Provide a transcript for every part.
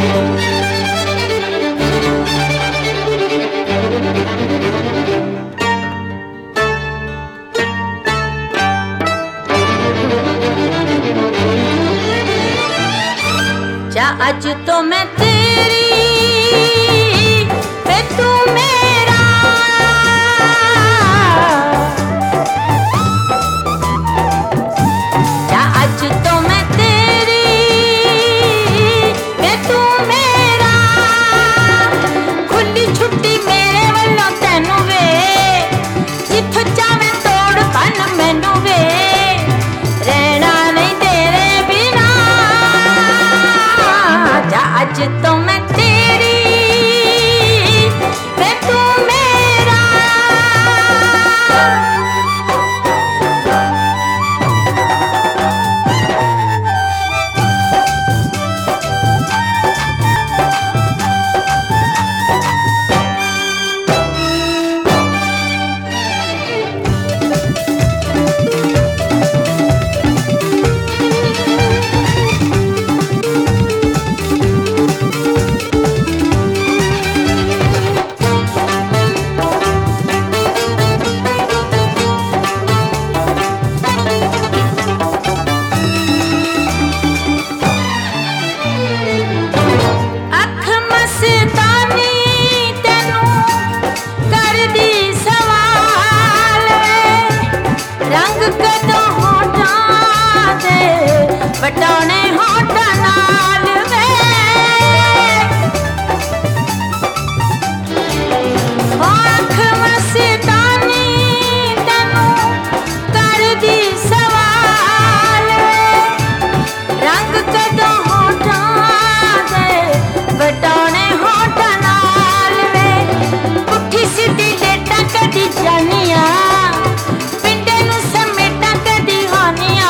जा आज तो मैं तेरी वे तू मेरा, जा आज तो मैं तेरी वे तू मेरा, खुली छुट्टी मेरे वालों तेनू वे, जिथों चाहे तोड़ बन मैनू वे, रहना नहीं तेरे बिना, जा आज तो मैं तेरी वे तू मेरा। बटाने होठा नाल वे, आँख मस्तानी तेनू कर दी सवाल वे, रंग कदों होठा दे बटाने होठा नाल वे, पुठी सीधी डेटा कदी जानिया, पिंडे नू समेटा कदी हानिया,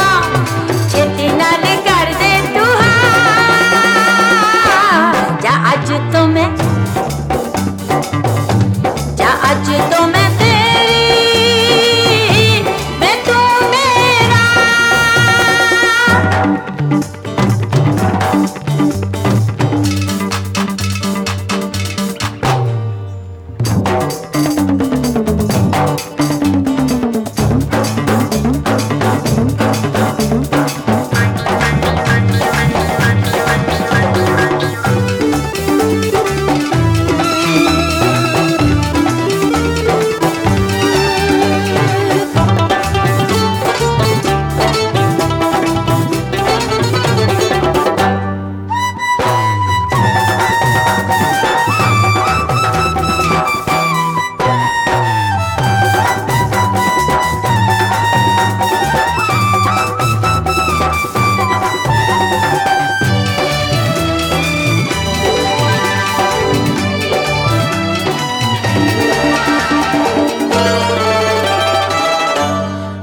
आज तो मैं, जा आज तो मैं तेरी वे तू मेरा।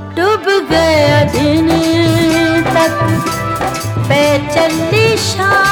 दिन तक पे चली शाम,